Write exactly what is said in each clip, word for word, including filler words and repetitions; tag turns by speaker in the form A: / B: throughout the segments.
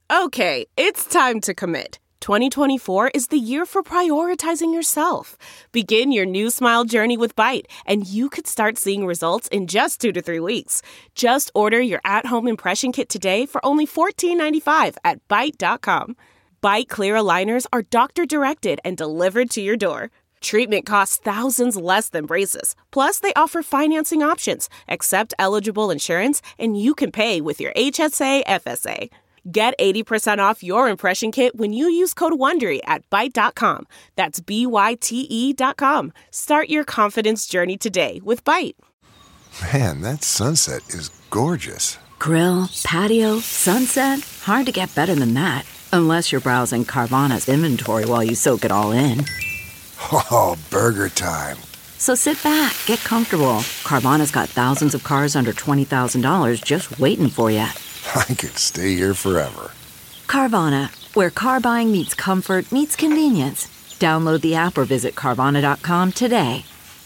A: Okay, it's time to commit. twenty twenty-four is the year for prioritizing yourself. Begin your new smile journey with Byte, and you could start seeing results in just two to three weeks. Just order your at-home impression kit today for only fourteen ninety-five at byte dot com. Byte Clear aligners are doctor-directed and delivered to your door. Treatment costs thousands less than braces. Plus, they offer financing options, accept eligible insurance, and you can pay with your H S A F S A. Get eighty percent off your impression kit when you use code WONDERY at byte dot com. That's B Y T E dot com. Start your confidence journey today with Byte.
B: Man, that sunset is gorgeous.
C: Grill, patio, sunset. Hard to get better than that. Unless you're browsing Carvana's inventory while you soak it all in.
B: Oh, burger time.
C: So sit back, get comfortable. Carvana's got thousands of cars under twenty thousand dollars just waiting for you.
B: I could stay here forever.
C: Carvana, where car buying meets comfort, meets convenience. Download the app or visit Carvana dot com today.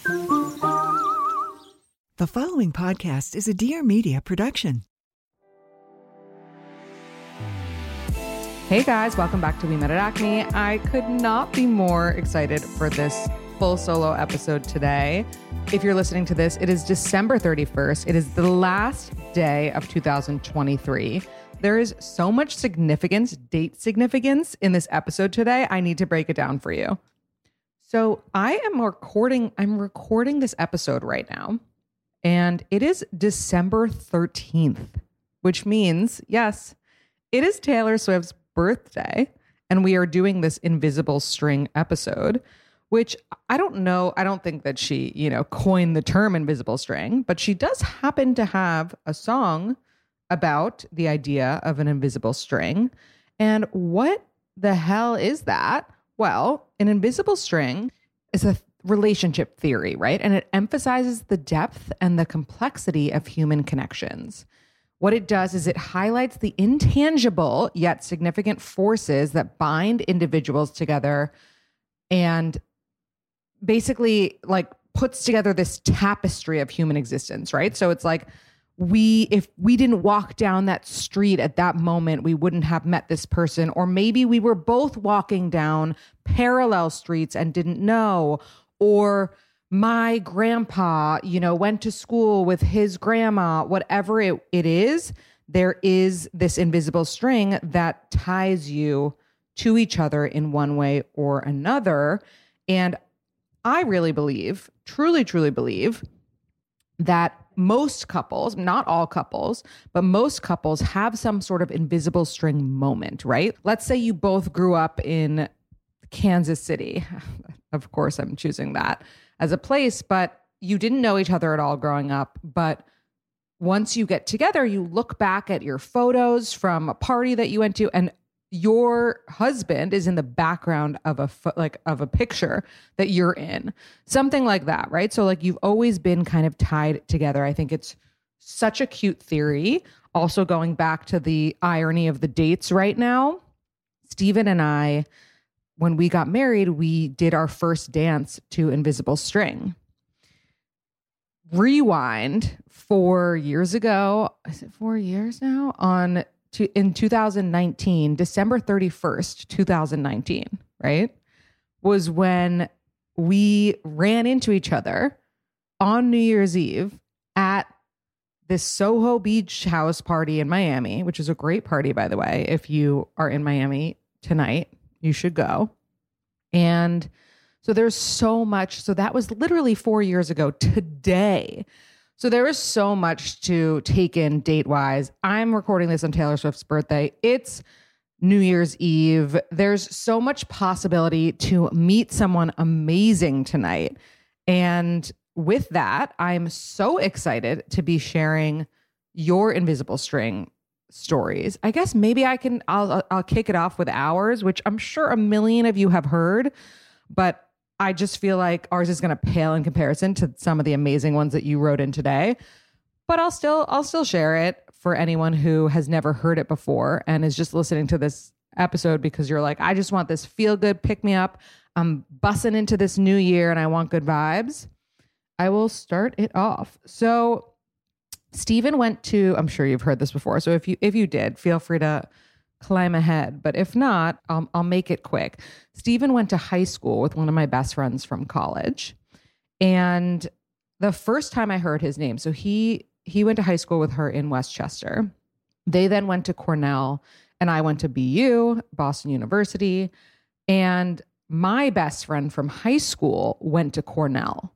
D: The following podcast is a Dear Media production.
E: Hey guys, welcome back to We Met at Acme. I could not be more excited for this full solo episode today. If you're listening to this, it is December thirty-first. It is the last day of two thousand twenty-three. There is so much significance, date significance in this episode today. I need to break it down for you. So I am recording, I'm recording this episode right now, and it is December thirteenth, which means, yes, it is Taylor Swift's birthday, and we are doing this Invisible String episode, which I don't know. I don't think that she, you know, coined the term invisible string, but she does happen to have a song about the idea of an invisible string. And what the hell is that? Well, an invisible string is a relationship theory, right? And it emphasizes the depth and the complexity of human connections. What it does is it highlights the intangible yet significant forces that bind individuals together and basically like puts together this tapestry of human existence, right? So it's like we, if we didn't walk down that street at that moment, we wouldn't have met this person. Or maybe we were both walking down parallel streets and didn't know. Or my grandpa, you know, went to school with his grandma, whatever it, it is, there is this invisible string that ties you to each other in one way or another. And I really believe, truly, truly believe that most couples, not all couples, but most couples have some sort of invisible string moment, right? Let's say you both grew up in Kansas City. Of course, I'm choosing that as a place, but you didn't know each other at all growing up. But once you get together, you look back at your photos from a party that you went to, and your husband is in the background of a fo- like of a picture that you're in, something like that, right? So like you've always been kind of tied together. I think it's such a cute theory. Also going back to the irony of the dates right now, Steven and I, when we got married, we did our first dance to Invisible String. Rewind four years ago, is it four years now? On to, in two thousand nineteen, December thirty-first, two thousand nineteen, right? Was when we ran into each other on New Year's Eve at this Soho Beach house party in Miami, which is a great party, by the way. If you are in Miami tonight, you should go. And so there's so much. So that was literally four years ago today. So there is so much to take in date-wise. I'm recording this on Taylor Swift's birthday. It's New Year's Eve. There's so much possibility to meet someone amazing tonight. And with that, I'm so excited to be sharing your invisible string stories. I guess maybe I can, I'll, I'll kick it off with ours, which I'm sure a million of you have heard, but I just feel like ours is going to pale in comparison to some of the amazing ones that you wrote in today. But I'll still, I'll still share it for anyone who has never heard it before and is just listening to this episode because you're like, I just want this feel good, pick me up. I'm bussing into this new year and I want good vibes. I will start it off. So Steven went to, I'm sure you've heard this before. So if you, if you did, feel free to climb ahead, but if not, I'll, I'll make it quick. Steven went to high school with one of my best friends from college. And the first time I heard his name, so he he went to high school with her in Westchester. They then went to Cornell, and I went to B U, Boston University. And my best friend from high school went to Cornell.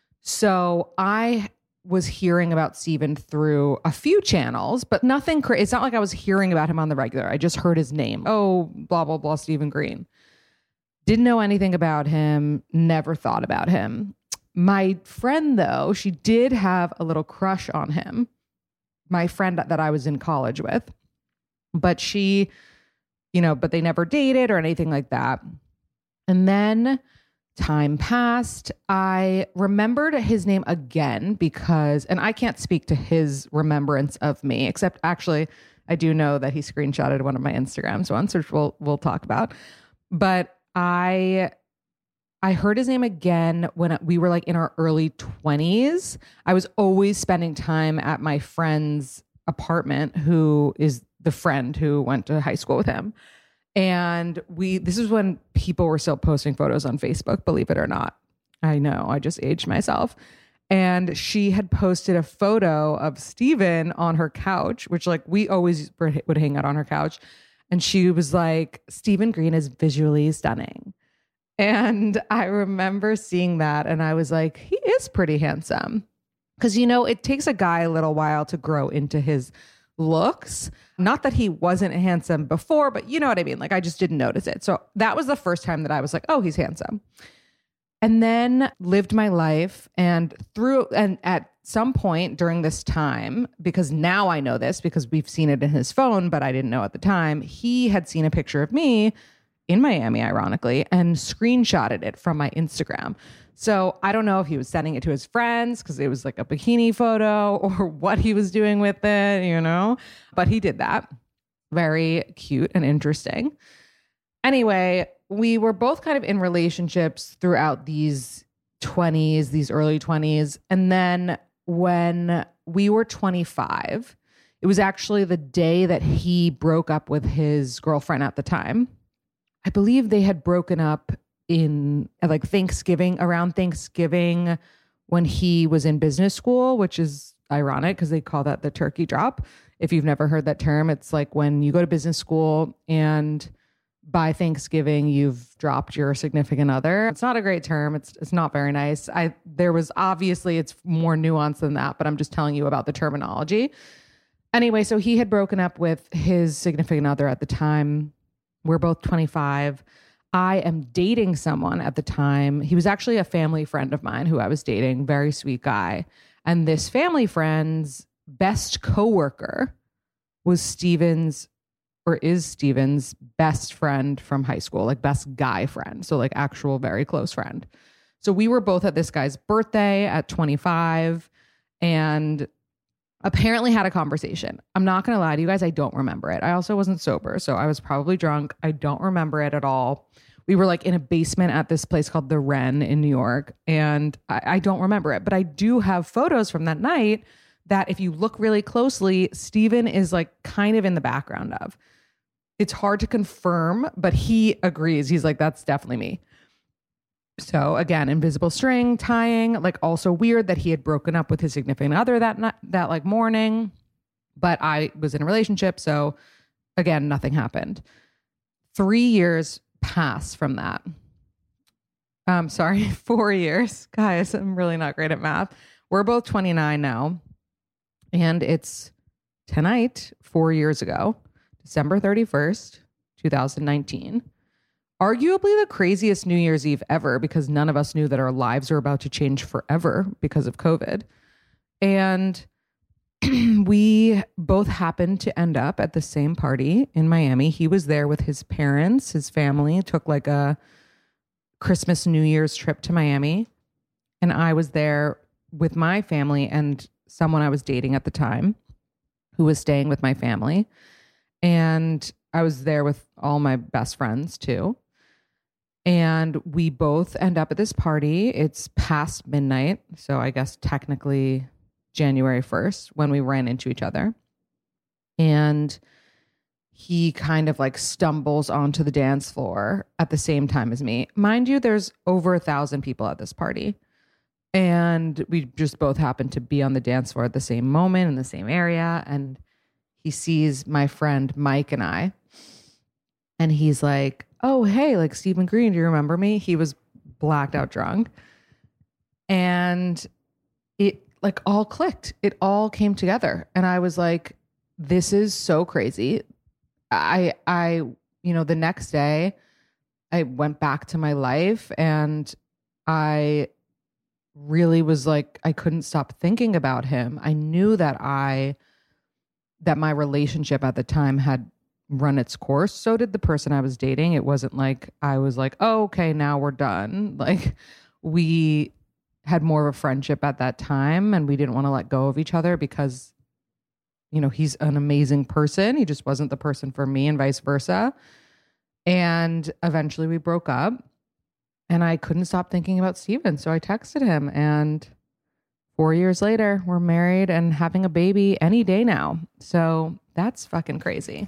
E: So I was hearing about Steven through a few channels, but nothing, cra- it's not like I was hearing about him on the regular. I just heard his name. Oh, blah, blah, blah, Steven Green. Didn't know anything about him, never thought about him. My friend, though, she did have a little crush on him, my friend that I was in college with. But she, you know, but they never dated or anything like that. And then time passed. I remembered his name again because, and I can't speak to his remembrance of me, except actually I do know that he screenshotted one of my Instagrams once, which we'll, we'll talk about. But I, I heard his name again when we were like in our early twenties. I was always spending time at my friend's apartment, who is the friend who went to high school with him. And we, this is when people were still posting photos on Facebook, believe it or not. I know, I just aged myself. And she had posted a photo of Steven on her couch, which like we always would hang out on her couch. And she was like, Steven Green is visually stunning. And I remember seeing that and I was like, he is pretty handsome. Because, you know, it takes a guy a little while to grow into his looks. Not that he wasn't handsome before, but you know what I mean? Like I just didn't notice it. So that was the first time that I was like, oh, he's handsome. And then lived my life and through, and at some point during this time, because now I know this because we've seen it in his phone, but I didn't know at the time, he had seen a picture of me in Miami, ironically, and screenshotted it from my Instagram. So I don't know if he was sending it to his friends because it was like a bikini photo or what he was doing with it, you know, but he did that. Very cute and interesting. Anyway, we were both kind of in relationships throughout these twenties, these early twenties. And then when we were twenty-five, it was actually the day that he broke up with his girlfriend at the time. I believe they had broken up in like Thanksgiving, around Thanksgiving when he was in business school, which is ironic because they call that the turkey drop. If you've never heard that term, it's like when you go to business school and by Thanksgiving you've dropped your significant other. It's not a great term. It's it's not very nice. I there was obviously it's more nuanced than that, but I'm just telling you about the terminology. Anyway, so he had broken up with his significant other at the time. We're both twenty-five. I am dating someone at the time. He was actually a family friend of mine who I was dating, very sweet guy. And this family friend's best coworker was Steven's, or is Steven's best friend from high school, like best guy friend. So like actual very close friend. So we were both at this guy's birthday at twenty-five and apparently had a conversation. I'm not going to lie to you guys. I don't remember it. I also wasn't sober. So I was probably drunk. I don't remember it at all. We were like in a basement at this place called the Wren in New York. And I, I don't remember it, but I do have photos from that night that if you look really closely, Steven is like kind of in the background of. It's hard to confirm, but he agrees. He's like, that's definitely me. So again, invisible string tying, like also weird that he had broken up with his significant other that night, that like morning, but I was in a relationship. So again, nothing happened. Three years passed from that. Um, sorry, four years. Guys, I'm really not great at math. We're both twenty-nine now. And it's tonight, four years ago, December thirty-first, twenty nineteen. Arguably the craziest New Year's Eve ever because none of us knew that our lives were about to change forever because of COVID. And we both happened to end up at the same party in Miami. He was there with his parents, his family, took like a Christmas, New Year's trip to Miami. And I was there with my family and someone I was dating at the time who was staying with my family. And I was there with all my best friends too. And we both end up at this party. It's past midnight. So I guess technically January first when we ran into each other. And he kind of like stumbles onto the dance floor at the same time as me. Mind you, there's over a thousand people at this party. And we just both happen to be on the dance floor at the same moment in the same area. And he sees my friend Mike and I. And he's like, oh, hey, like Stephen Green, do you remember me? He was blacked out drunk. And it like all clicked. It all came together. And I was like, this is so crazy. I, I, you know, the next day I went back to my life and I really was like, I couldn't stop thinking about him. I knew that I, that my relationship at the time had run its course. So did the person I was dating. It wasn't like I was like, oh, okay, now we're done. Like we had more of a friendship at that time and we didn't want to let go of each other because, you know, he's an amazing person. He just wasn't the person for me and vice versa. And eventually we broke up. And I couldn't stop thinking about Steven. So I texted him and four years later, we're married and having a baby any day now. So that's fucking crazy.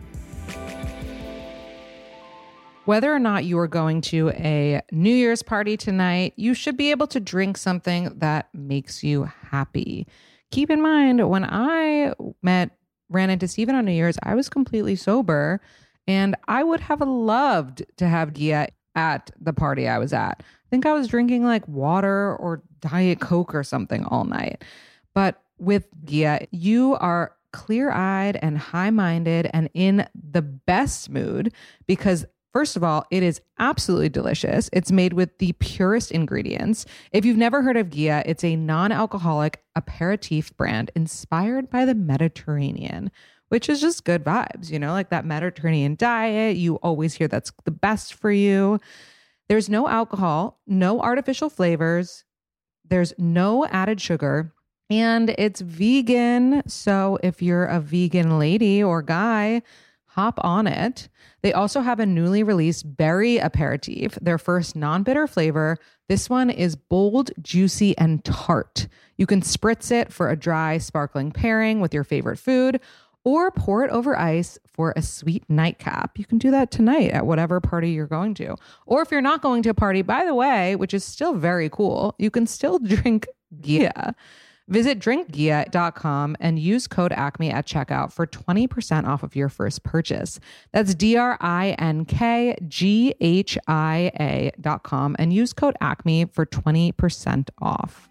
E: Whether or not you are going to a New Year's party tonight, you should be able to drink something that makes you happy. Keep in mind, when I met, ran into Steven on New Year's, I was completely sober and I would have loved to have Gia at the party I was at. I think I was drinking like water or Diet Coke or something all night. But with Gia, you are clear-eyed and high-minded and in the best mood because first of all, it is absolutely delicious. It's made with the purest ingredients. If you've never heard of Gia, it's a non-alcoholic aperitif brand inspired by the Mediterranean, which is just good vibes, you know, like that Mediterranean diet. You always hear that's the best for you. There's no alcohol, no artificial flavors. There's no added sugar and it's vegan. So if you're a vegan lady or guy, hop on it. They also have a newly released berry aperitif, their first non-bitter flavor. This one is bold, juicy, and tart. You can spritz it for a dry, sparkling pairing with your favorite food, or pour it over ice for a sweet nightcap. You can do that tonight at whatever party you're going to. Or if you're not going to a party, by the way, which is still very cool, you can still drink Gia. Visit drink gia dot com and use code ACME at checkout for twenty percent off of your first purchase. That's D R I N K G H I A dot com and use code ACME for twenty percent off.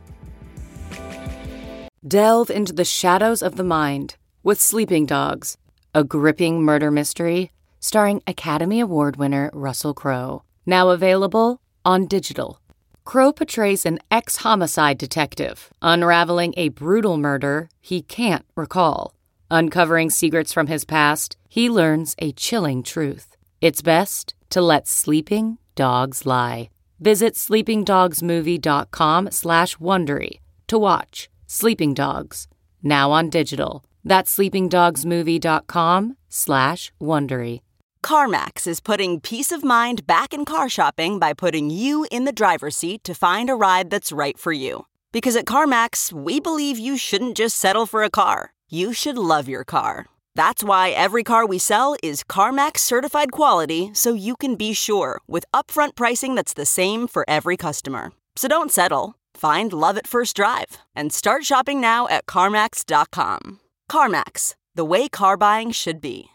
F: Delve into the shadows of the mind with Sleeping Dogs, a gripping murder mystery starring Academy Award winner Russell Crowe. Now available on digital. Crowe portrays an ex-homicide detective unraveling a brutal murder he can't recall. Uncovering secrets from his past, he learns a chilling truth. It's best to let sleeping dogs lie. Visit sleeping dogs movie dot com slash Wondery to watch Sleeping Dogs, now on digital. That's sleeping dogs movie dot com slash Wondery.
G: CarMax is putting peace of mind back in car shopping by putting you in the driver's seat to find a ride that's right for you. Because at CarMax, we believe you shouldn't just settle for a car. You should love your car. That's why every car we sell is CarMax certified quality, so you can be sure with upfront pricing that's the same for every customer. So don't settle. Find love at first drive and start shopping now at CarMax dot com. CarMax, the way car buying should be.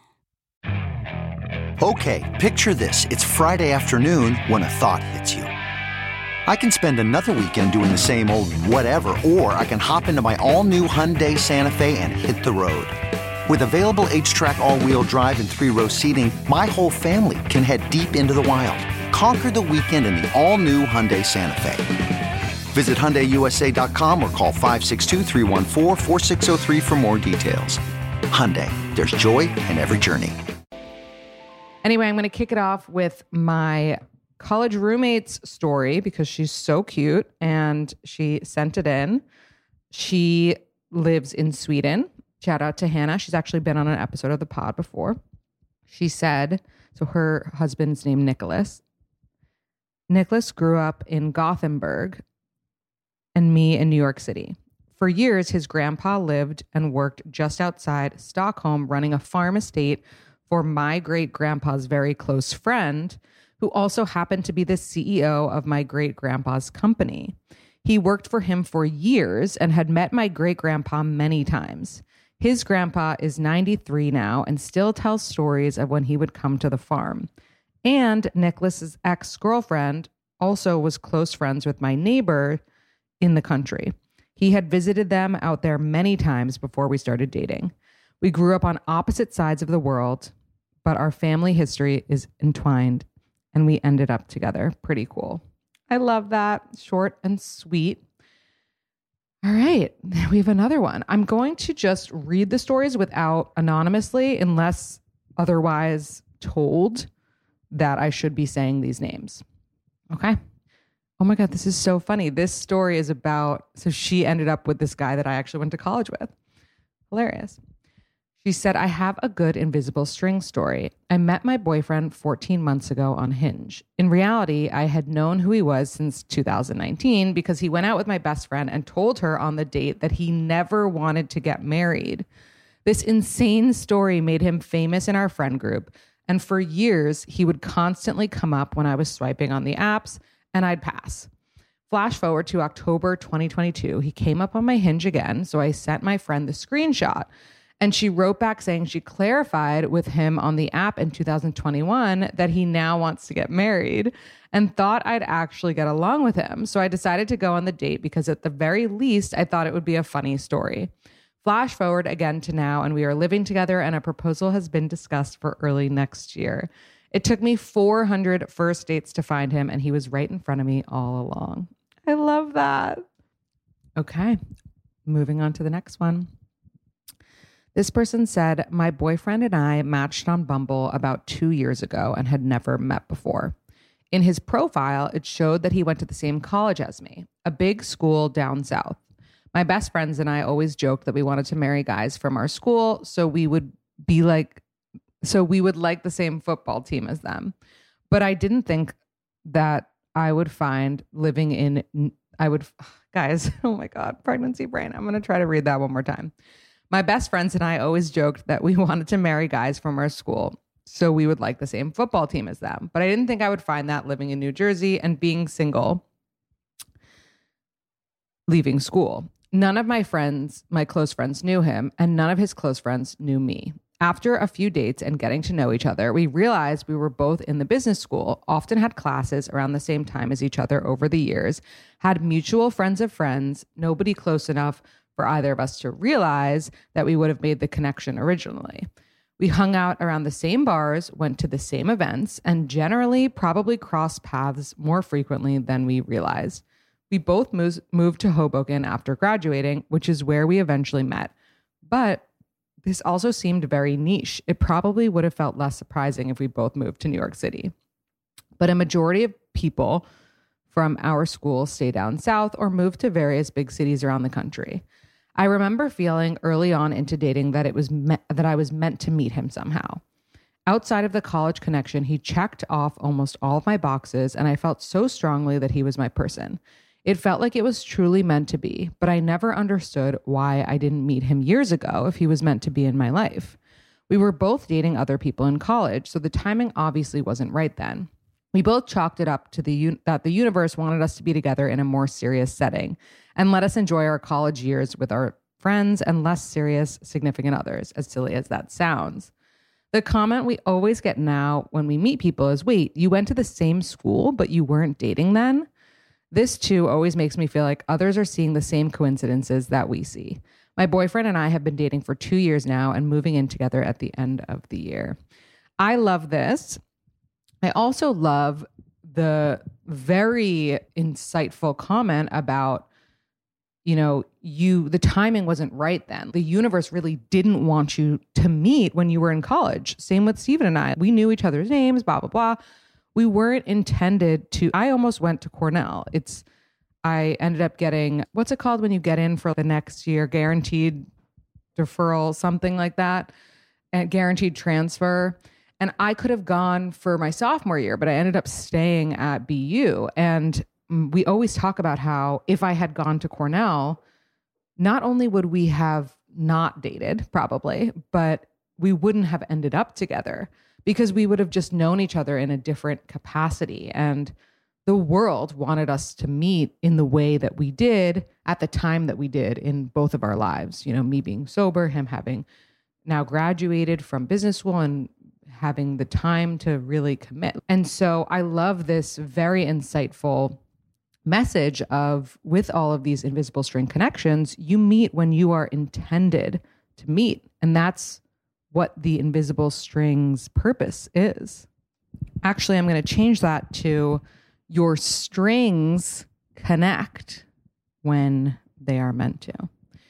H: Okay, picture this. It's Friday afternoon when a thought hits you. I can spend another weekend doing the same old whatever, or I can hop into my all-new Hyundai Santa Fe and hit the road. With available H-Track all-wheel drive and three-row seating, my whole family can head deep into the wild. Conquer the weekend in the all-new Hyundai Santa Fe. Visit Hyundai U S A dot com or call five six two, three one four, four six zero three for more details. Hyundai, there's joy in every journey.
E: Anyway, I'm going to kick it off with my college roommate's story because she's so cute and she sent it in. She lives in Sweden. Shout out to Hannah. She's actually been on an episode of the pod before. She said, so her husband's named Nicholas. Nicholas grew up in Gothenburg and me in New York City. For years, his grandpa lived and worked just outside Stockholm, running a farm estate for my great-grandpa's very close friend, who also happened to be the C E O of my great-grandpa's company. He worked for him for years and had met my great-grandpa many times. His grandpa is ninety-three now and still tells stories of when he would come to the farm. And Nicholas's ex-girlfriend also was close friends with my neighbor in the country. He had visited them out there many times before we started dating. We grew up on opposite sides of the world, but our family history is entwined and we ended up together. Pretty cool. I love that. Short and sweet. All right. We have another one. I'm going to just read the stories without anonymously, unless otherwise told that I should be saying these names. Okay. Oh my God, this is so funny. This story is about, so she ended up with this guy that I actually went to college with. Hilarious. She said, I have a good invisible string story. I met my boyfriend fourteen months ago on Hinge. In reality, I had known who he was since two thousand nineteen because he went out with my best friend and told her on the date that he never wanted to get married. This insane story made him famous in our friend group. And for years, he would constantly come up when I was swiping on the apps and I'd pass. Flash forward to October twenty twenty-two. He came up on my Hinge again, so I sent my friend the screenshot. And she wrote back saying she clarified with him on the app in two thousand twenty-one that he now wants to get married and thought I'd actually get along with him. So I decided to go on the date because at the very least, I thought it would be a funny story. Flash forward again to now, and we are living together and a proposal has been discussed for early next year. It took me four hundred first dates to find him, and he was right in front of me all along. I love that. Okay, moving on to the next one. This person said, my boyfriend and I matched on Bumble about two years ago and had never met before. In his profile, it showed that he went to the same college as me, a big school down south. My best friends and I always joked that we wanted to marry guys from our school, so we would be like, so we would like the same football team as them. But I didn't think that I would find living in, I would, guys, oh my God, pregnancy brain. I'm going to try to read that one more time. My best friends and I always joked that we wanted to marry guys from our school, so we would like the same football team as them. But I didn't think I would find that living in New Jersey and being single, leaving school. None of my friends, my close friends, knew him, and none of his close friends knew me. After a few dates and getting to know each other, we realized we were both in the business school, often had classes around the same time as each other over the years, had mutual friends of friends, nobody close enough for either of us to realize that we would have made the connection originally. We hung out around the same bars, went to the same events, and generally probably crossed paths more frequently than we realized. We both moved, moved to Hoboken after graduating, which is where we eventually met. But this also seemed very niche. It probably would have felt less surprising if we both moved to New York City. But a majority of people from our school stay down south or move to various big cities around the country. I remember feeling early on into dating that it was me- that I was meant to meet him somehow. Outside of the college connection, he checked off almost all of my boxes, and I felt so strongly that he was my person. It felt like it was truly meant to be, but I never understood why I didn't meet him years ago if he was meant to be in my life. We were both dating other people in college, so the timing obviously wasn't right then. We both chalked it up to the un- that the universe wanted us to be together in a more serious setting and let us enjoy our college years with our friends and less serious significant others, as silly as that sounds. The comment we always get now when we meet people is, wait, you went to the same school, but you weren't dating then? This too always makes me feel like others are seeing the same coincidences that we see. My boyfriend and I have been dating for two years now and moving in together at the end of the year. I love this. I also love the very insightful comment about, you know, you, the timing wasn't right then. The universe really didn't want you to meet when you were in college. Same with Steven and I. We knew each other's names, blah, blah, blah. We weren't intended to, I almost went to Cornell. It's, I ended up getting, what's it called when you get in for the next year? Guaranteed deferral, something like that, and guaranteed transfer. And I could have gone for my sophomore year, but I ended up staying at B U. And we always talk about how if I had gone to Cornell, not only would we have not dated probably, but we wouldn't have ended up together because we would have just known each other in a different capacity. And the world wanted us to meet in the way that we did at the time that we did in both of our lives. You know, me being sober, him having now graduated from business school and having the time to really commit. And so I love this very insightful message of, with all of these invisible string connections, you meet when you are intended to meet. And that's what the invisible string's purpose is. Actually, I'm going to change that to your strings connect when they are meant to.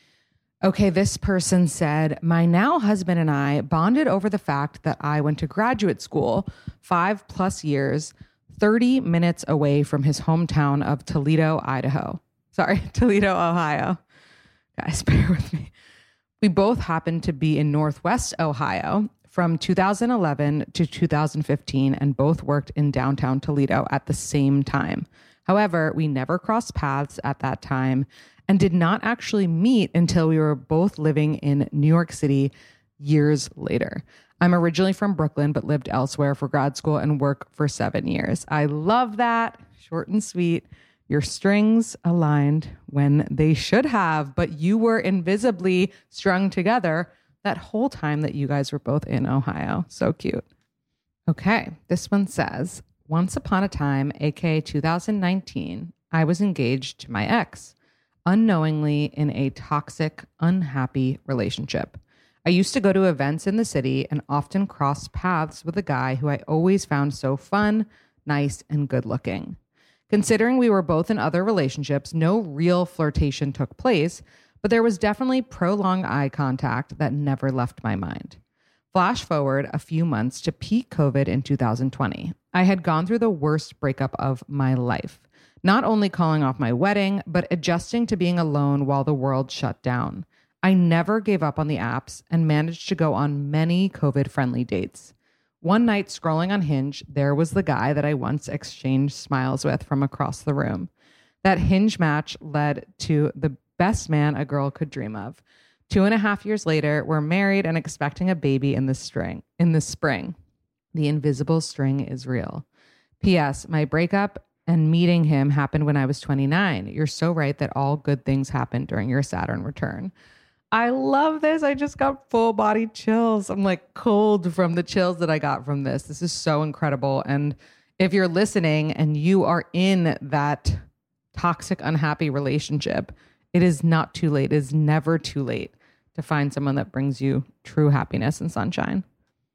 E: Okay, this person said, my now husband and I bonded over the fact that I went to graduate school five plus years, thirty minutes away from his hometown of Toledo, Idaho. Sorry, Toledo, Ohio. Guys, bear with me. We both happened to be in Northwest Ohio from two thousand eleven to two thousand fifteen and both worked in downtown Toledo at the same time. However, we never crossed paths at that time and did not actually meet until we were both living in New York City years later. I'm originally from Brooklyn, but lived elsewhere for grad school and work for seven years. I love that. Short and sweet. Your strings aligned when they should have, but you were invisibly strung together that whole time that you guys were both in Ohio. So cute. Okay, this one says, once upon a time, aka two thousand nineteen, I was engaged to my ex, unknowingly in a toxic, unhappy relationship. I used to go to events in the city and often cross paths with a guy who I always found so fun, nice, and good looking. Considering we were both in other relationships, no real flirtation took place, but there was definitely prolonged eye contact that never left my mind. Flash forward a few months to peak COVID in two thousand twenty. I had gone through the worst breakup of my life, not only calling off my wedding, but adjusting to being alone while the world shut down. I never gave up on the apps and managed to go on many COVID-friendly dates. One night scrolling on Hinge, there was the guy that I once exchanged smiles with from across the room. That Hinge match led to the best man a girl could dream of. Two and a half years later, we're married and expecting a baby in the spring. In the spring, the invisible string is real. P S. My breakup and meeting him happened when I was twenty-nine. You're so right that all good things happen during your Saturn return. I love this. I just got full body chills. I'm like cold from the chills that I got from this. This is so incredible. And if you're listening and you are in that toxic, unhappy relationship, it is not too late. It is never too late to find someone that brings you true happiness and sunshine.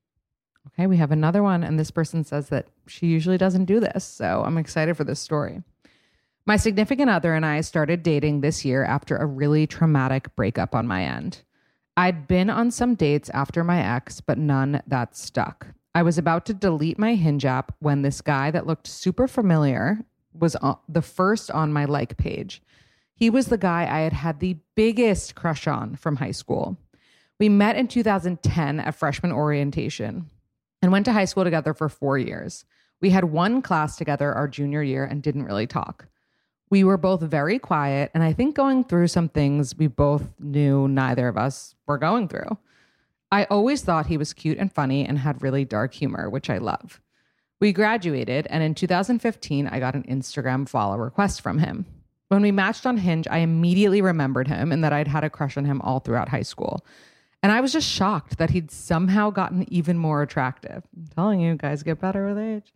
E: Okay, we have another one. And this person says that she usually doesn't do this. So I'm excited for this story. My significant other and I started dating this year after a really traumatic breakup on my end. I'd been on some dates after my ex, but none that stuck. I was about to delete my Hinge app when this guy that looked super familiar was on, the first on my like page. He was the guy I had had the biggest crush on from high school. We met in two thousand ten at freshman orientation and went to high school together for four years. We had one class together our junior year and didn't really talk. We were both very quiet, and I think going through some things we both knew neither of us were going through. I always thought he was cute and funny and had really dark humor, which I love. We graduated, and in two thousand fifteen, I got an Instagram follow request from him. When we matched on Hinge, I immediately remembered him and that I'd had a crush on him all throughout high school. And I was just shocked that he'd somehow gotten even more attractive. I'm telling you, guys get better with age.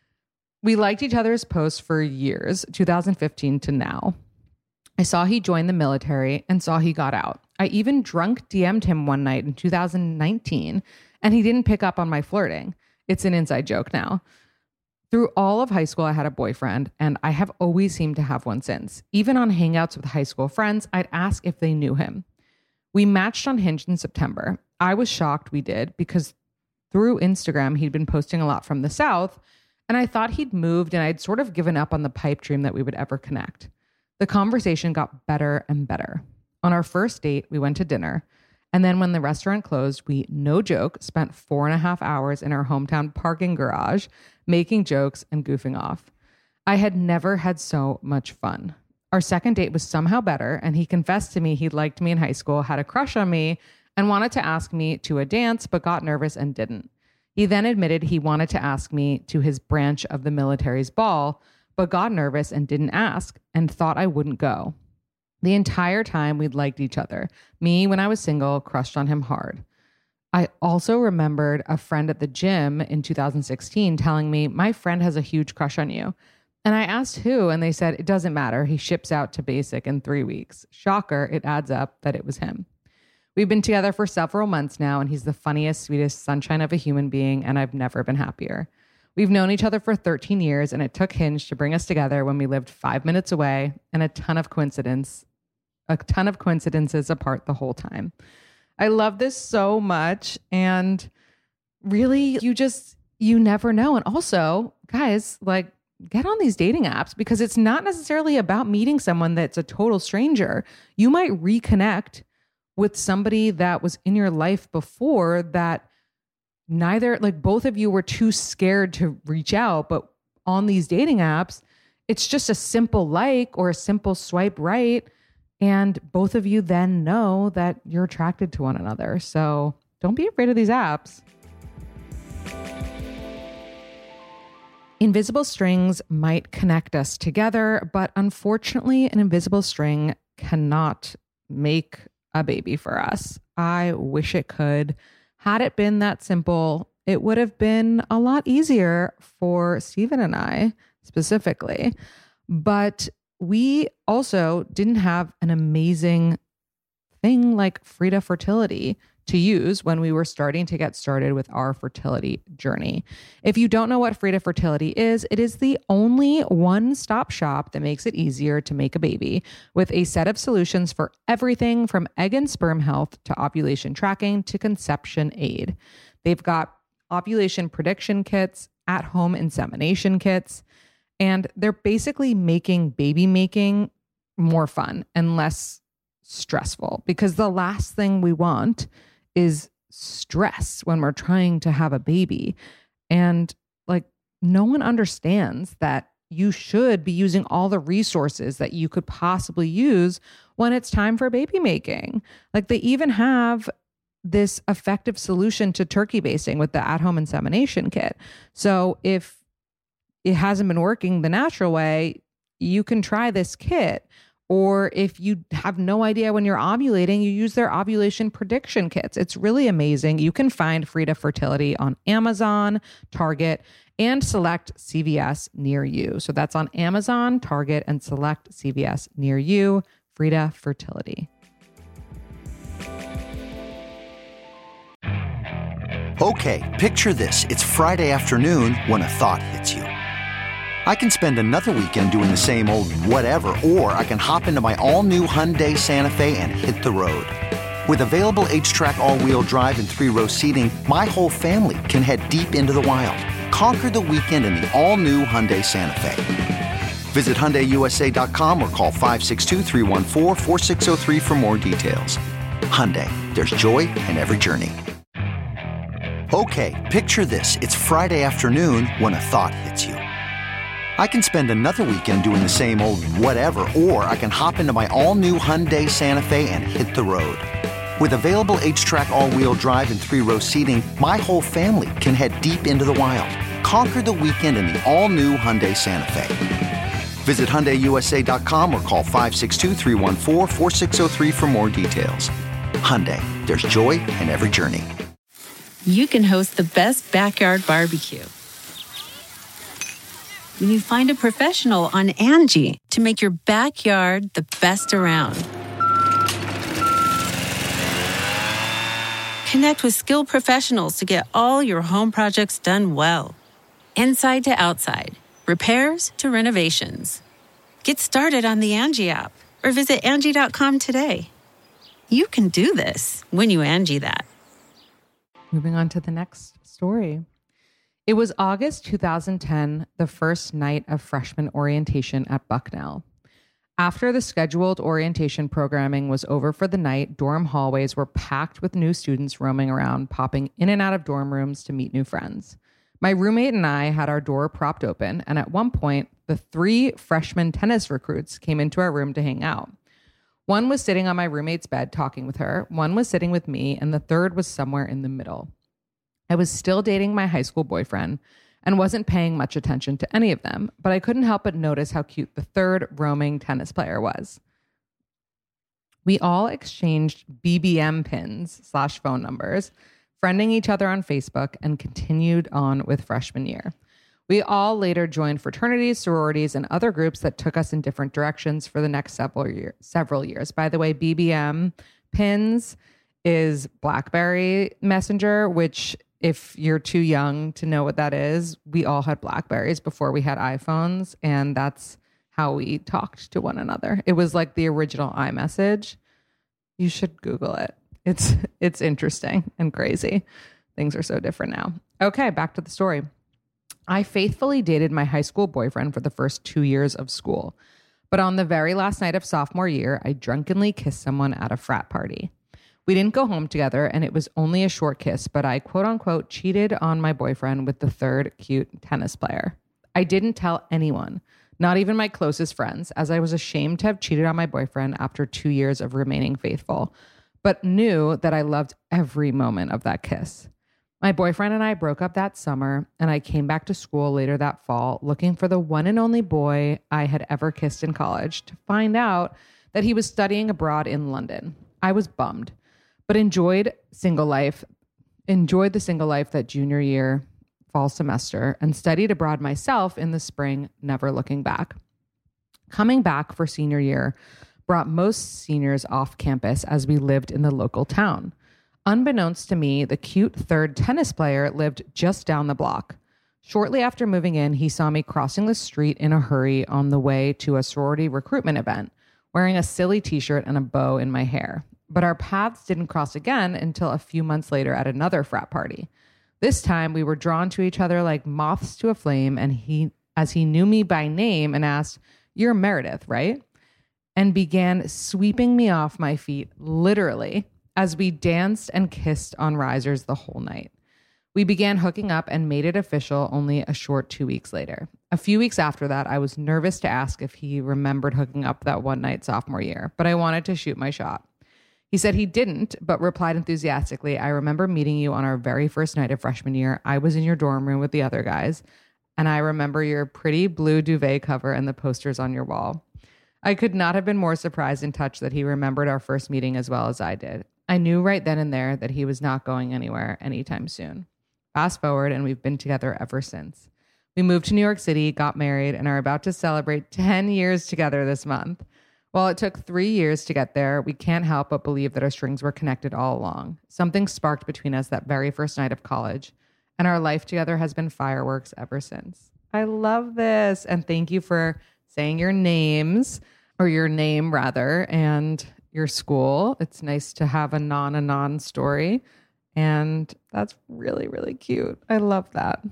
E: We liked each other's posts for years, two thousand fifteen to now. I saw he joined the military and saw he got out. I even drunk D M'd him one night in two thousand nineteen, and he didn't pick up on my flirting. It's an inside joke now. Through all of high school, I had a boyfriend, and I have always seemed to have one since. Even on hangouts with high school friends, I'd ask if they knew him. We matched on Hinge in September. I was shocked we did because through Instagram, he'd been posting a lot from the South, and I thought he'd moved and I'd sort of given up on the pipe dream that we would ever connect. The conversation got better and better. On our first date, we went to dinner. And then when the restaurant closed, we, no joke, spent four and a half hours in our hometown parking garage, making jokes and goofing off. I had never had so much fun. Our second date was somehow better, and he confessed to me he liked me in high school, had a crush on me, and wanted to ask me to a dance, but got nervous and didn't. He then admitted he wanted to ask me to his branch of the military's ball, but got nervous and didn't ask and thought I wouldn't go. The entire time we'd liked each other. Me, when I was single, crushed on him hard. I also remembered a friend at the gym in two thousand sixteen telling me, my friend has a huge crush on you. And I asked who, and they said, it doesn't matter. He ships out to basic in three weeks. Shocker, it adds up that it was him. We've been together for several months now, and he's the funniest, sweetest sunshine of a human being, and I've never been happier. We've known each other for thirteen years, and it took Hinge to bring us together when we lived five minutes away, and a ton of coincidence, a ton of coincidences apart the whole time. I love this so much, and really, you just, you never know. And also, guys, like, get on these dating apps, because it's not necessarily about meeting someone that's a total stranger. You might reconnect with somebody that was in your life before that neither, like both of you were too scared to reach out, but on these dating apps, it's just a simple like or a simple swipe right. And both of you then know that you're attracted to one another. So don't be afraid of these apps. Invisible strings might connect us together, but unfortunately, an invisible string cannot make a baby for us. I wish it could. Had it been that simple, it would have been a lot easier for Steven and I specifically. But we also didn't have an amazing thing like Frida Fertility to use when we were starting to get started with our fertility journey. If you don't know what Frida Fertility is, it is the only one-stop shop that makes it easier to make a baby, with a set of solutions for everything from egg and sperm health to ovulation tracking to conception aid. They've got ovulation prediction kits, at-home insemination kits, and they're basically making baby making more fun and less stressful, because the last thing we want is stress when we're trying to have a baby. And like, no one understands that you should be using all the resources that you could possibly use when it's time for baby making. Like, they even have this effective solution to turkey basing with the at-home insemination kit. So if it hasn't been working the natural way, you can try this kit. Or if you have no idea when you're ovulating, you use their ovulation prediction kits. It's really amazing. You can find Frida Fertility on Amazon, Target, and select C V S near you. So that's on Amazon, Target, and select C V S near you. Frida Fertility.
H: Okay, picture this. It's Friday afternoon when a thought hits you. I can spend another weekend doing the same old whatever, or I can hop into my all-new Hyundai Santa Fe and hit the road. With available H-Track all-wheel drive and three-row seating, my whole family can head deep into the wild. Conquer the weekend in the all-new Hyundai Santa Fe. Visit Hyundai U S A dot com or call five six two, three one four, four six zero three for more details. Hyundai, there's joy in every journey. Okay, picture this. It's Friday afternoon when a thought hits you. I can spend another weekend doing the same old whatever, or I can hop into my all-new Hyundai Santa Fe and hit the road. With available H-Track all-wheel drive and three-row seating, my whole family can head deep into the wild. Conquer the weekend in the all-new Hyundai Santa Fe. Visit Hyundai U S A dot com or call five six two, three one four, four six zero three for more details. Hyundai, there's joy in every journey.
I: You can host the best backyard barbecue when you find a professional on Angie to make your backyard the best around. Connect with skilled professionals to get all your home projects done well. Inside to outside, repairs to renovations. Get started on the Angie app or visit Angie dot com today. You can do this when you Angie that.
E: Moving on to the next story. It was August two thousand ten, the first night of freshman orientation at Bucknell. After the scheduled orientation programming was over for the night, dorm hallways were packed with new students roaming around, popping in and out of dorm rooms to meet new friends. My roommate and I had our door propped open, and at one point, the three freshman tennis recruits came into our room to hang out. One was sitting on my roommate's bed talking with her, one was sitting with me, and the third was somewhere in the middle. I was still dating my high school boyfriend and wasn't paying much attention to any of them, but I couldn't help but notice how cute the third roaming tennis player was. We all exchanged B B M pins slash phone numbers, friending each other on Facebook, and continued on with freshman year. We all later joined fraternities, sororities, and other groups that took us in different directions for the next several, year, several years. By the way, B B M pins is BlackBerry Messenger, which if you're too young to know what that is, we all had BlackBerries before we had iPhones, and that's how we talked to one another. It was like the original iMessage. You should Google it. It's it's interesting and crazy. Things are so different now. Okay, back to the story. I faithfully dated my high school boyfriend for the first two years of school. But on the very last night of sophomore year, I drunkenly kissed someone at a frat party. We didn't go home together, and it was only a short kiss, but I quote unquote cheated on my boyfriend with the third cute tennis player. I didn't tell anyone, not even my closest friends, as I was ashamed to have cheated on my boyfriend after two years of remaining faithful, but knew that I loved every moment of that kiss. My boyfriend and I broke up that summer, and I came back to school later that fall looking for the one and only boy I had ever kissed in college to find out that he was studying abroad in London. I was bummed, but enjoyed single life, enjoyed the single life that junior year, fall semester, and studied abroad myself in the spring, never looking back. Coming back for senior year brought most seniors off campus as we lived in the local town. Unbeknownst to me, the cute third tennis player lived just down the block. Shortly after moving in, he saw me crossing the street in a hurry on the way to a sorority recruitment event, wearing a silly t-shirt and a bow in my hair. But our paths didn't cross again until a few months later at another frat party. This time we were drawn to each other like moths to a flame, and he, as he knew me by name and asked, "You're Meredith, right?" and began sweeping me off my feet, literally, as we danced and kissed on risers the whole night. We began hooking up and made it official only a short two weeks later. A few weeks after that, I was nervous to ask if he remembered hooking up that one night sophomore year, but I wanted to shoot my shot. He said he didn't, but replied enthusiastically, "I remember meeting you on our very first night of freshman year. I was in your dorm room with the other guys, and I remember your pretty blue duvet cover and the posters on your wall." I could not have been more surprised and touched that he remembered our first meeting as well as I did. I knew right then and there that he was not going anywhere anytime soon. Fast forward, and we've been together ever since. We moved to New York City, got married, and are about to celebrate ten years together this month. While it took three years to get there, we can't help but believe that our strings were connected all along. Something sparked between us that very first night of college, and our life together has been fireworks ever since. I love this. And thank you for saying your names, or your name rather, and your school. It's nice to have a non-anon story. And that's really, really cute. I love that.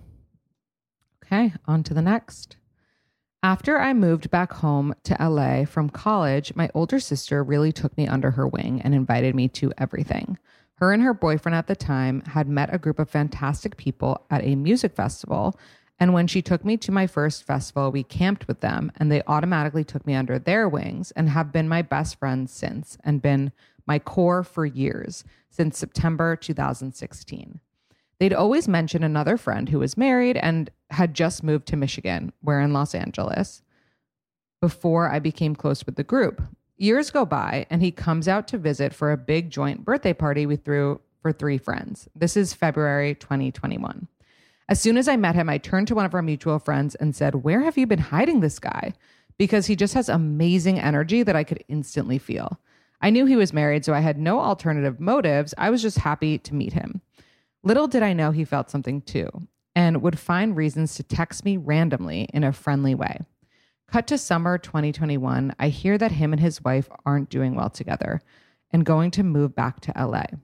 E: Okay, on to the next. After I moved back home to L A from college, my older sister really took me under her wing and invited me to everything. Her and her boyfriend at the time had met a group of fantastic people at a music festival, and when she took me to my first festival, we camped with them, and they automatically took me under their wings and have been my best friends since and been my core for years, since September two thousand sixteen. They'd always mention another friend who was married and had just moved to Michigan, we're in Los Angeles, before I became close with the group. Years go by, and he comes out to visit for a big joint birthday party we threw for three friends. This is February twenty twenty-one. As soon as I met him, I turned to one of our mutual friends and said, "Where have you been hiding this guy?" Because he just has amazing energy that I could instantly feel. I knew he was married, so I had no alternative motives. I was just happy to meet him. Little did I know he felt something too, and would find reasons to text me randomly in a friendly way. Cut to summer twenty twenty-one, I hear that him and his wife aren't doing well together and going to move back to L A.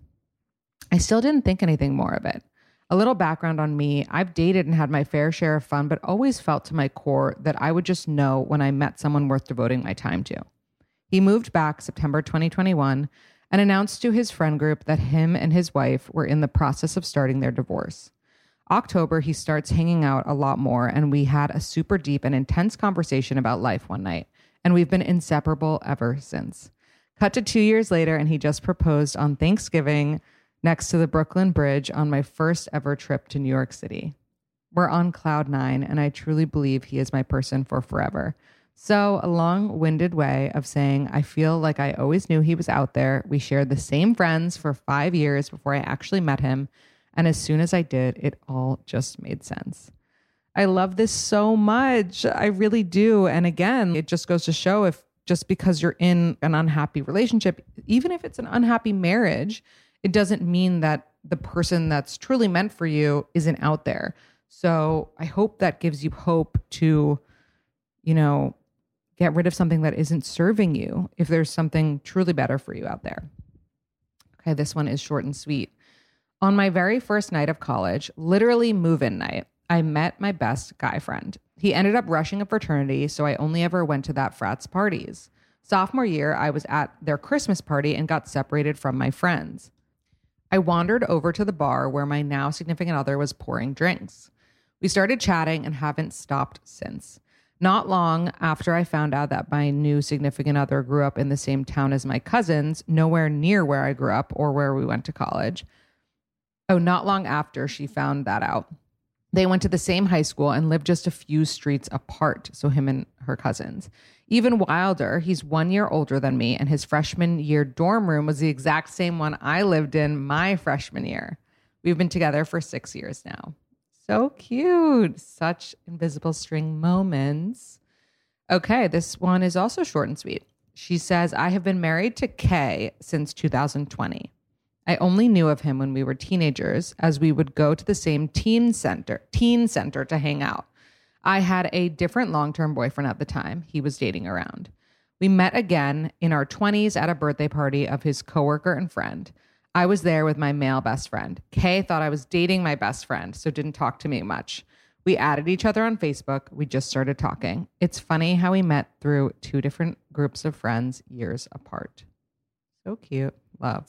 E: I still didn't think anything more of it. A little background on me, I've dated and had my fair share of fun, but always felt to my core that I would just know when I met someone worth devoting my time to. He moved back September twenty twenty-one and announced to his friend group that him and his wife were in the process of starting their divorce. October, he starts hanging out a lot more, and we had a super deep and intense conversation about life one night, and we've been inseparable ever since. Cut to two years later, and he just proposed on Thanksgiving next to the Brooklyn Bridge on my first ever trip to New York City. We're on cloud nine, and I truly believe he is my person for forever. So, a long-winded way of saying I feel like I always knew he was out there. We shared the same friends for five years before I actually met him. And as soon as I did, it all just made sense. I love this so much. I really do. And again, it just goes to show if just because you're in an unhappy relationship, even if it's an unhappy marriage, it doesn't mean that the person that's truly meant for you isn't out there. So I hope that gives you hope to, you know, get rid of something that isn't serving you if there's something truly better for you out there. Okay, this one is short and sweet. On my very first night of college, literally move-in night, I met my best guy friend. He ended up rushing a fraternity, so I only ever went to that frat's parties. Sophomore year, I was at their Christmas party and got separated from my friends. I wandered over to the bar where my now significant other was pouring drinks. We started chatting and haven't stopped since. Not long after I found out that my new significant other grew up in the same town as my cousins, nowhere near where I grew up or where we went to college. Oh, not long after she found that out. They went to the same high school and lived just a few streets apart, so him and her cousins. Even wilder, he's one year older than me, and his freshman year dorm room was the exact same one I lived in my freshman year. We've been together for six years now. So cute. Such invisible string moments. Okay, this one is also short and sweet. She says, I have been married to Kay since two thousand twenty. I only knew of him when we were teenagers, as we would go to the same teen center, teen center to hang out. I had a different long-term boyfriend at the time. He was dating around. We met again in our twenties at a birthday party of his coworker and friend. I was there with my male best friend. Kay thought I was dating my best friend, so didn't talk to me much. We added each other on Facebook. We just started talking. It's funny how we met through two different groups of friends years apart. So cute. Love.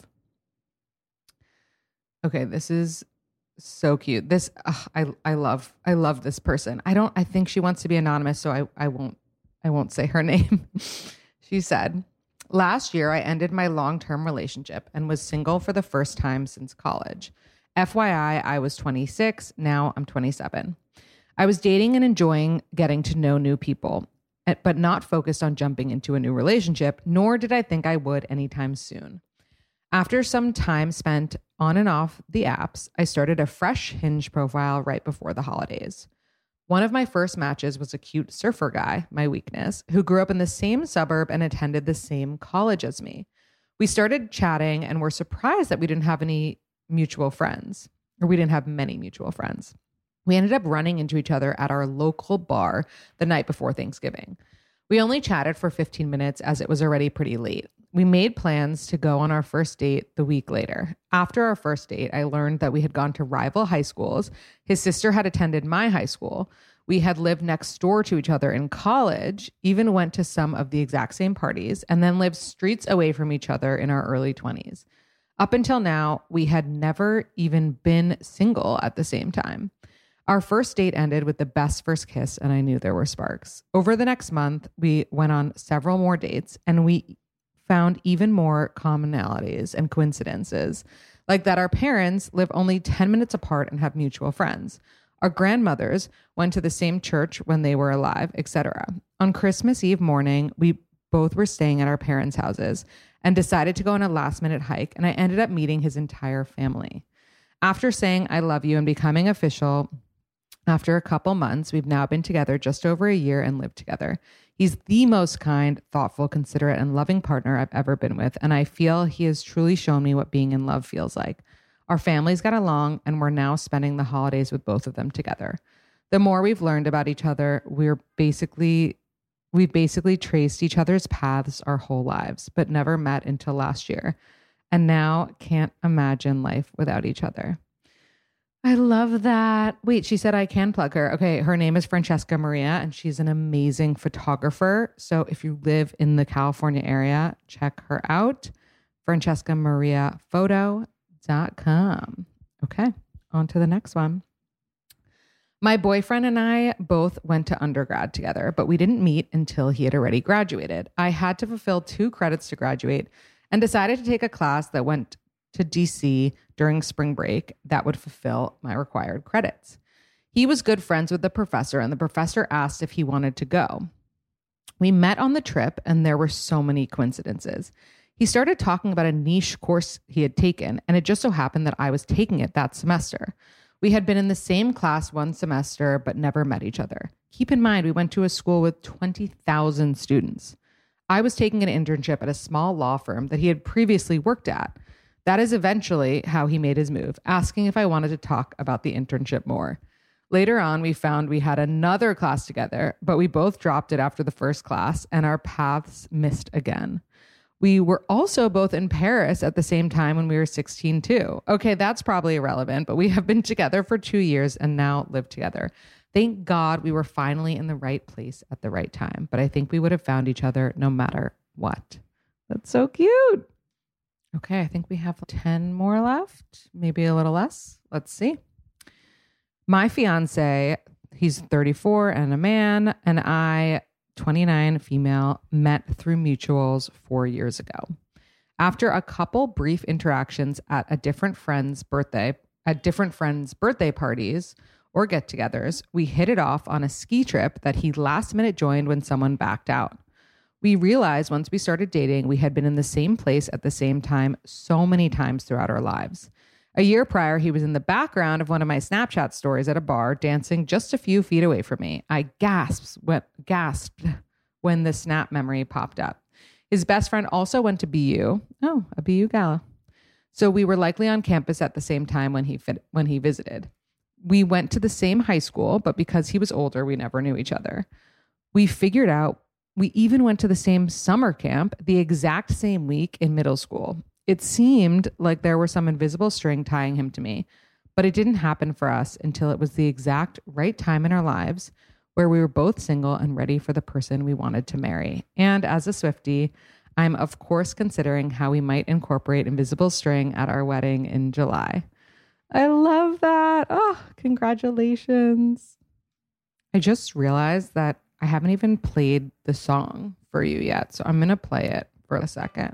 E: Okay, this is so cute. This ugh, I I love I love this person. I don't I think she wants to be anonymous, so I I won't I won't say her name. She said, last year I ended my long-term relationship and was single for the first time since college. F Y I, I was twenty-six, now I'm twenty-seven. I was dating and enjoying getting to know new people, but not focused on jumping into a new relationship, nor did I think I would anytime soon. After some time spent on and off the apps, I started a fresh Hinge profile right before the holidays. One of my first matches was a cute surfer guy, my weakness, who grew up in the same suburb and attended the same college as me. We started chatting and were surprised that we didn't have any mutual friends, or we didn't have many mutual friends. We ended up running into each other at our local bar the night before Thanksgiving. We only chatted for fifteen minutes as it was already pretty late. We made plans to go on our first date the week later. After our first date, I learned that we had gone to rival high schools. His sister had attended my high school. We had lived next door to each other in college, even went to some of the exact same parties, and then lived streets away from each other in our early twenties. Up until now, we had never even been single at the same time. Our first date ended with the best first kiss, and I knew there were sparks. Over the next month, we went on several more dates, and we found even more commonalities and coincidences, like that our parents live only ten minutes apart and have mutual friends. Our grandmothers went to the same church when they were alive, et cetera. On Christmas Eve morning, we both were staying at our parents' houses and decided to go on a last-minute hike, and I ended up meeting his entire family. After saying I love you and becoming official, after a couple months, we've now been together just over a year and lived together. He's the most kind, thoughtful, considerate, and loving partner I've ever been with, and I feel he has truly shown me what being in love feels like. Our families got along, and we're now spending the holidays with both of them together. The more we've learned about each other, we're basically we've basically traced each other's paths our whole lives, but never met until last year, and now can't imagine life without each other. I love that. Wait, she said I can plug her. Okay, her name is Francesca Maria, and she's an amazing photographer. So if you live in the California area, check her out. francesca maria photo dot com. Okay, on to the next one. My boyfriend and I both went to undergrad together, but we didn't meet until he had already graduated. I had to fulfill two credits to graduate and decided to take a class that went to D C during spring break that would fulfill my required credits. He was good friends with the professor, and the professor asked if he wanted to go. We met on the trip, and there were so many coincidences. He started talking about a niche course he had taken, and it just so happened that I was taking it that semester. We had been in the same class one semester, but never met each other. Keep in mind, we went to a school with twenty thousand students. I was taking an internship at a small law firm that he had previously worked at. That is eventually how he made his move, asking if I wanted to talk about the internship more. Later on, we found we had another class together, but we both dropped it after the first class, and our paths missed again. We were also both in Paris at the same time when we were sixteen too. Okay, that's probably irrelevant, but we have been together for two years and now live together. Thank God we were finally in the right place at the right time, but I think we would have found each other no matter what. That's so cute. Okay, I think we have ten more left, maybe a little less. Let's see. My fiance, he's thirty-four and a man, and I, twenty-nine, female, met through mutuals four years ago. After a couple brief interactions at a different friend's birthday, at different friends' birthday parties or get-togethers, we hit it off on a ski trip that he last minute joined when someone backed out. We realized once we started dating, we had been in the same place at the same time so many times throughout our lives. A year prior, he was in the background of one of my Snapchat stories at a bar, dancing just a few feet away from me. I gasped, went, gasped when the snap memory popped up. His best friend also went to B U. Oh, a B U gala. So we were likely on campus at the same time when he fit, when he visited. We went to the same high school, but because he was older, we never knew each other. We figured out we even went to the same summer camp the exact same week in middle school. It seemed like there was some invisible string tying him to me, but it didn't happen for us until it was the exact right time in our lives where we were both single and ready for the person we wanted to marry. And as a Swiftie, I'm of course considering how we might incorporate invisible string at our wedding in July. I love that. Oh, congratulations. I just realized that I haven't even played the song for you yet, so I'm going to play it for a second.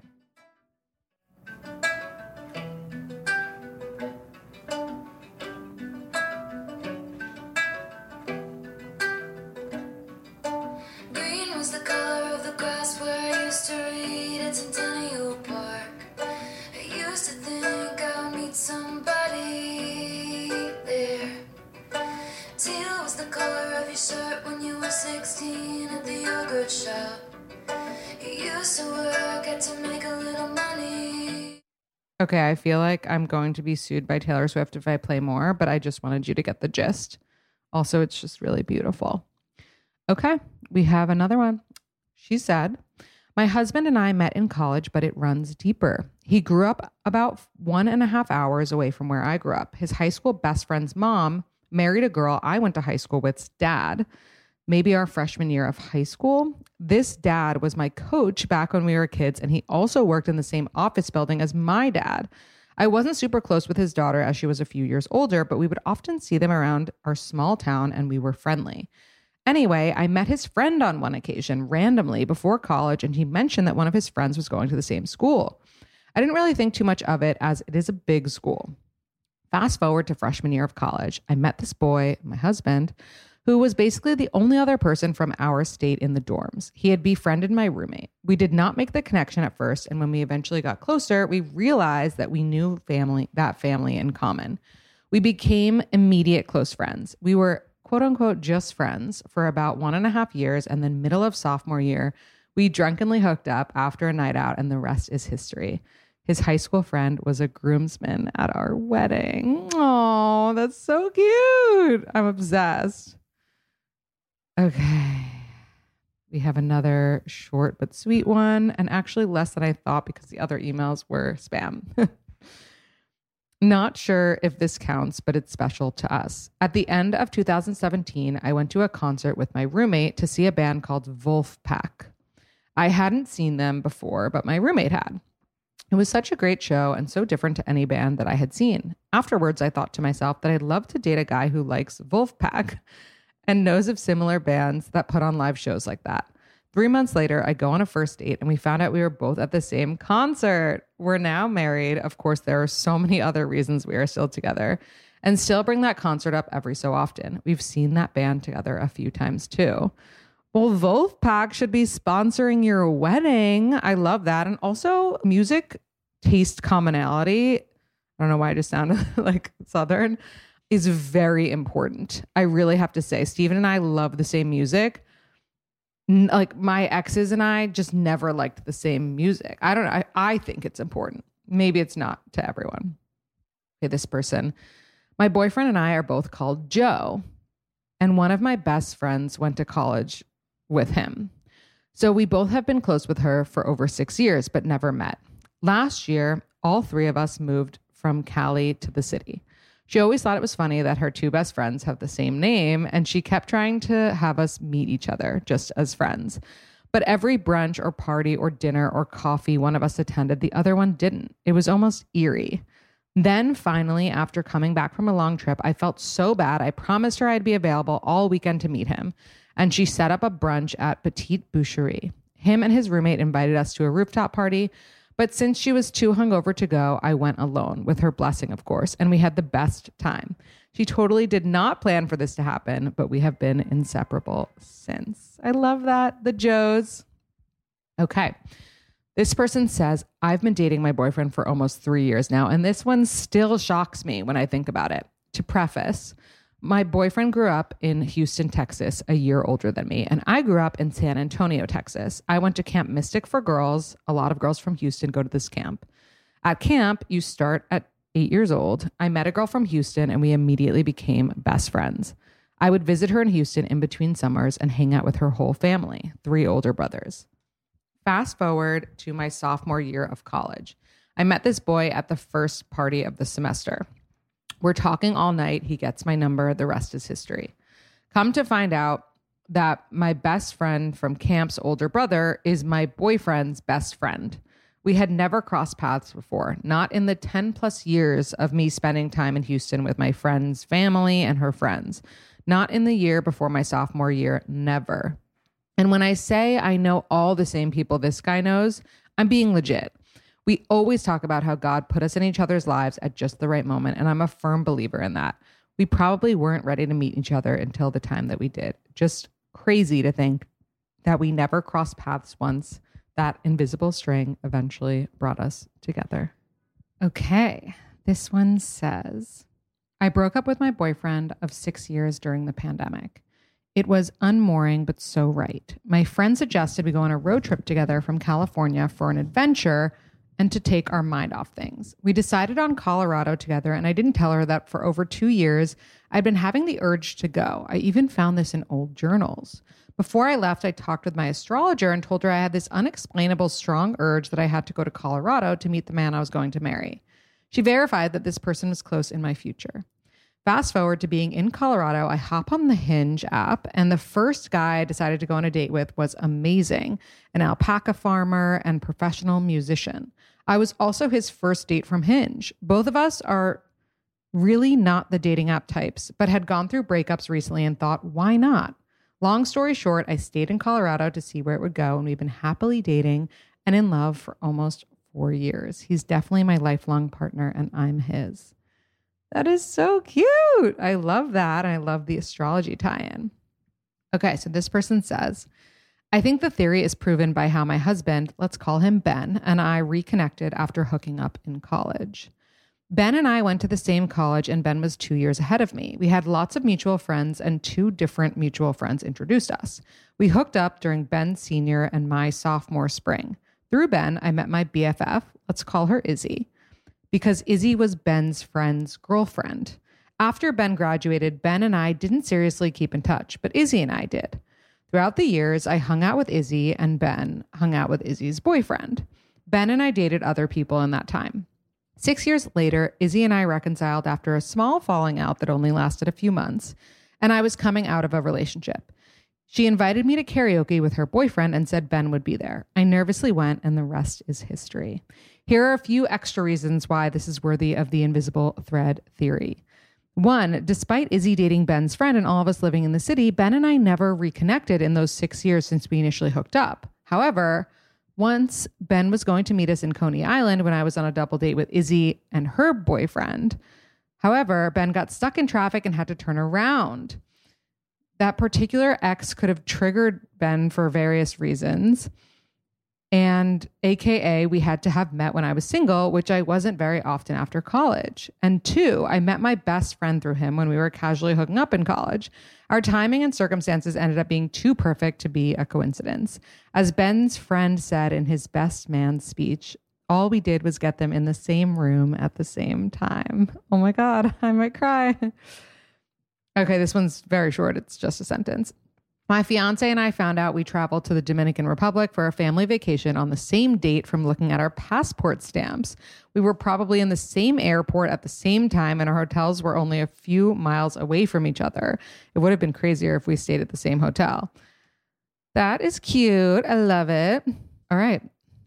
E: Okay, I feel like I'm going to be sued by Taylor Swift if I play more, but I just wanted you to get the gist. Also, it's just really beautiful. Okay, we have another one. She said, my husband and I met in college, but it runs deeper. He grew up about one and a half hours away from where I grew up. His high school best friend's mom married a girl I went to high school with's dad. Maybe our freshman year of high school. This dad was my coach back when we were kids, and he also worked in the same office building as my dad. I wasn't super close with his daughter as she was a few years older, but we would often see them around our small town and we were friendly. Anyway, I met his friend on one occasion randomly before college, and he mentioned that one of his friends was going to the same school. I didn't really think too much of it as it is a big school. Fast forward to freshman year of college, I met this boy, my husband, who was basically the only other person from our state in the dorms. He had befriended my roommate. We did not make the connection at first, and when we eventually got closer, we realized that we knew family, that family in common. We became immediate close friends. We were quote unquote just friends for about one and a half years, and then middle of sophomore year, we drunkenly hooked up after a night out, and the rest is history. His high school friend was a groomsman at our wedding. Oh, that's so cute. I'm obsessed. Okay, we have another short but sweet one, and actually less than I thought because the other emails were spam. Not sure if this counts, but it's special to us. At the end of two thousand seventeen, I went to a concert with my roommate to see a band called Wolfpack. I hadn't seen them before, but my roommate had. It was such a great show and so different to any band that I had seen. Afterwards, I thought to myself that I'd love to date a guy who likes Wolfpack and knows of similar bands that put on live shows like that. Three months later, I go on a first date and we found out we were both at the same concert. We're now married. Of course, there are so many other reasons we are still together and still bring that concert up every so often. We've seen that band together a few times too. Well, Wolfpack should be sponsoring your wedding. I love that. And also music taste commonality, I don't know why I just sounded like Southern, is very important. I really have to say, Steven and I love the same music. N- like my exes and I just never liked the same music. I don't know. I, I think it's important. Maybe it's not to everyone. Okay, this person. My boyfriend and I are both called Joe. And one of my best friends went to college with him. So we both have been close with her for over six years, but never met. Last year, all three of us moved from Cali to the city. She always thought it was funny that her two best friends have the same name, and she kept trying to have us meet each other just as friends. But every brunch or party or dinner or coffee one of us attended, the other one didn't. It was almost eerie. Then finally, after coming back from a long trip, I felt so bad. I promised her I'd be available all weekend to meet him. And she set up a brunch at Petite Boucherie. Him and his roommate invited us to a rooftop party. But since she was too hungover to go, I went alone, with her blessing, of course, and we had the best time. She totally did not plan for this to happen, but we have been inseparable since. I love that. The Joes. Okay. This person says, I've been dating my boyfriend for almost three years now, and this one still shocks me when I think about it. To preface, my boyfriend grew up in Houston, Texas, a year older than me, and I grew up in San Antonio, Texas. I went to Camp Mystic for girls. A lot of girls from Houston go to this camp. At camp, you start at eight years old. I met a girl from Houston, and we immediately became best friends. I would visit her in Houston in between summers and hang out with her whole family, three older brothers. Fast forward to my sophomore year of college. I met this boy at the first party of the semester. We're talking all night. He gets my number. The rest is history. Come to find out that my best friend from camp's older brother is my boyfriend's best friend. We had never crossed paths before, not in the ten plus years of me spending time in Houston with my friend's family and her friends. Not in the year before my sophomore year, never. And when I say I know all the same people this guy knows, I'm being legit. We always talk about how God put us in each other's lives at just the right moment, and I'm a firm believer in that. We probably weren't ready to meet each other until the time that we did. Just crazy to think that we never crossed paths once. That invisible string eventually brought us together. Okay, this one says, I broke up with my boyfriend of six years during the pandemic. It was unmooring, but so right. My friend suggested we go on a road trip together from California for an adventure and to take our mind off things. We decided on Colorado together, and I didn't tell her that for over two years, I'd been having the urge to go. I even found this in old journals. Before I left, I talked with my astrologer and told her I had this unexplainable strong urge that I had to go to Colorado to meet the man I was going to marry. She verified that this person was close in my future. Fast forward to being in Colorado, I hop on the Hinge app, and the first guy I decided to go on a date with was amazing, an alpaca farmer and professional musician. I was also his first date from Hinge. Both of us are really not the dating app types, but had gone through breakups recently and thought, why not? Long story short, I stayed in Colorado to see where it would go, and we've been happily dating and in love for almost four years. He's definitely my lifelong partner, and I'm his. That is so cute. I love that. I love the astrology tie-in. Okay, so this person says, I think the theory is proven by how my husband, let's call him Ben, and I reconnected after hooking up in college. Ben and I went to the same college, and Ben was two years ahead of me. We had lots of mutual friends, and two different mutual friends introduced us. We hooked up during Ben's senior and my sophomore spring. Through Ben, I met my B F F, let's call her Izzy, because Izzy was Ben's friend's girlfriend. After Ben graduated, Ben and I didn't seriously keep in touch, but Izzy and I did. Throughout the years, I hung out with Izzy, and Ben hung out with Izzy's boyfriend. Ben and I dated other people in that time. Six years later, Izzy and I reconciled after a small falling out that only lasted a few months, and I was coming out of a relationship. She invited me to karaoke with her boyfriend and said Ben would be there. I nervously went, and the rest is history. Here are a few extra reasons why this is worthy of the invisible thread theory. One, despite Izzy dating Ben's friend and all of us living in the city, Ben and I never reconnected in those six years since we initially hooked up. However, once Ben was going to meet us in Coney Island when I was on a double date with Izzy and her boyfriend. However, Ben got stuck in traffic and had to turn around. That particular ex could have triggered Ben for various reasons. And A K A we had to have met when I was single, which I wasn't very often after college. And two, I met my best friend through him when we were casually hooking up in college. Our timing and circumstances ended up being too perfect to be a coincidence. As Ben's friend said in his best man speech, all we did was get them in the same room at the same time. Oh my God, I might cry. Okay, this one's very short. It's just a sentence. My fiance and I found out we traveled to the Dominican Republic for a family vacation on the same date from looking at our passport stamps. We were probably in the same airport at the same time, and our hotels were only a few miles away from each other. It would have been crazier if we stayed at the same hotel. That is cute. I love it. All right.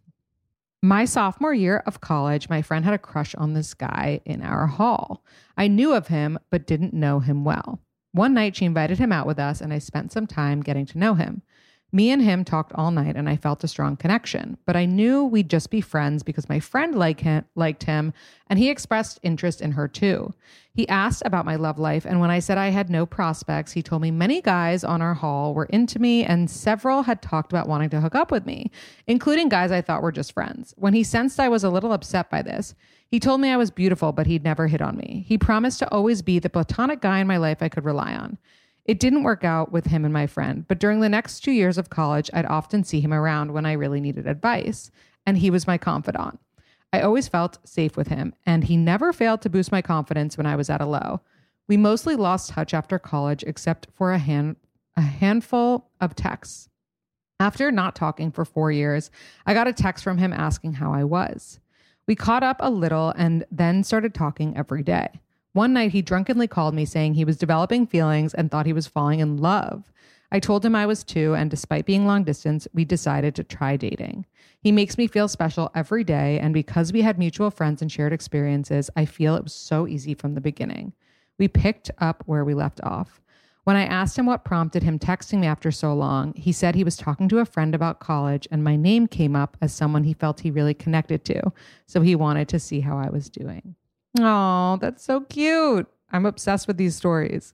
E: My sophomore year of college, my friend had a crush on this guy in our hall. I knew of him, but didn't know him well. One night she invited him out with us and I spent some time getting to know him. Me and him talked all night and I felt a strong connection, but I knew we'd just be friends because my friend liked him, liked him and he expressed interest in her too. He asked about my love life, and when I said I had no prospects, he told me many guys on our hall were into me and several had talked about wanting to hook up with me, including guys I thought were just friends. When he sensed I was a little upset by this, he told me I was beautiful, but he'd never hit on me. He promised to always be the platonic guy in my life I could rely on. It didn't work out with him and my friend, but during the next two years of college, I'd often see him around when I really needed advice, and he was my confidant. I always felt safe with him, and he never failed to boost my confidence when I was at a low. We mostly lost touch after college, except for a hand, a handful of texts. After not talking for four years, I got a text from him asking how I was. We caught up a little and then started talking every day. One night, he drunkenly called me saying he was developing feelings and thought he was falling in love. I told him I was too, and despite being long distance, we decided to try dating. He makes me feel special every day, and because we had mutual friends and shared experiences, I feel it was so easy from the beginning. We picked up where we left off. When I asked him what prompted him texting me after so long, he said he was talking to a friend about college, and my name came up as someone he felt he really connected to, so he wanted to see how I was doing. Oh, that's so cute. I'm obsessed with these stories.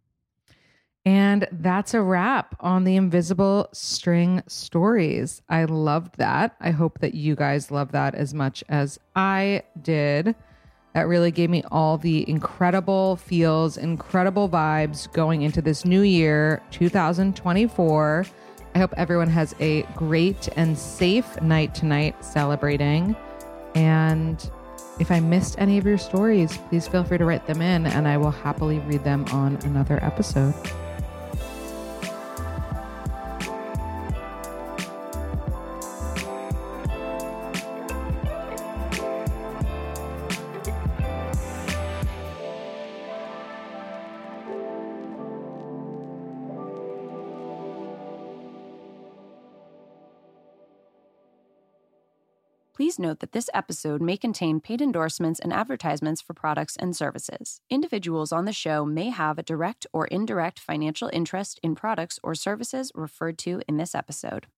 E: And that's a wrap on the Invisible String Stories. I loved that. I hope that you guys love that as much as I did. That really gave me all the incredible feels, incredible vibes going into this new year, two thousand twenty-four. I hope everyone has a great and safe night tonight celebrating. And if I missed any of your stories, please feel free to write them in and I will happily read them on another episode.
F: Please note that this episode may contain paid endorsements and advertisements for products and services. Individuals on the show may have a direct or indirect financial interest in products or services referred to in this episode.